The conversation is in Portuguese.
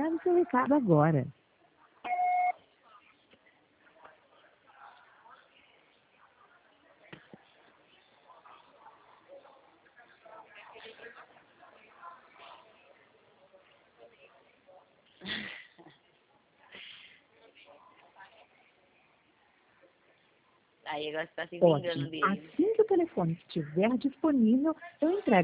Grave seu recado agora. Aí agora você está se vingando Ótimo. dele. Assim que o telefone estiver disponível, eu entrego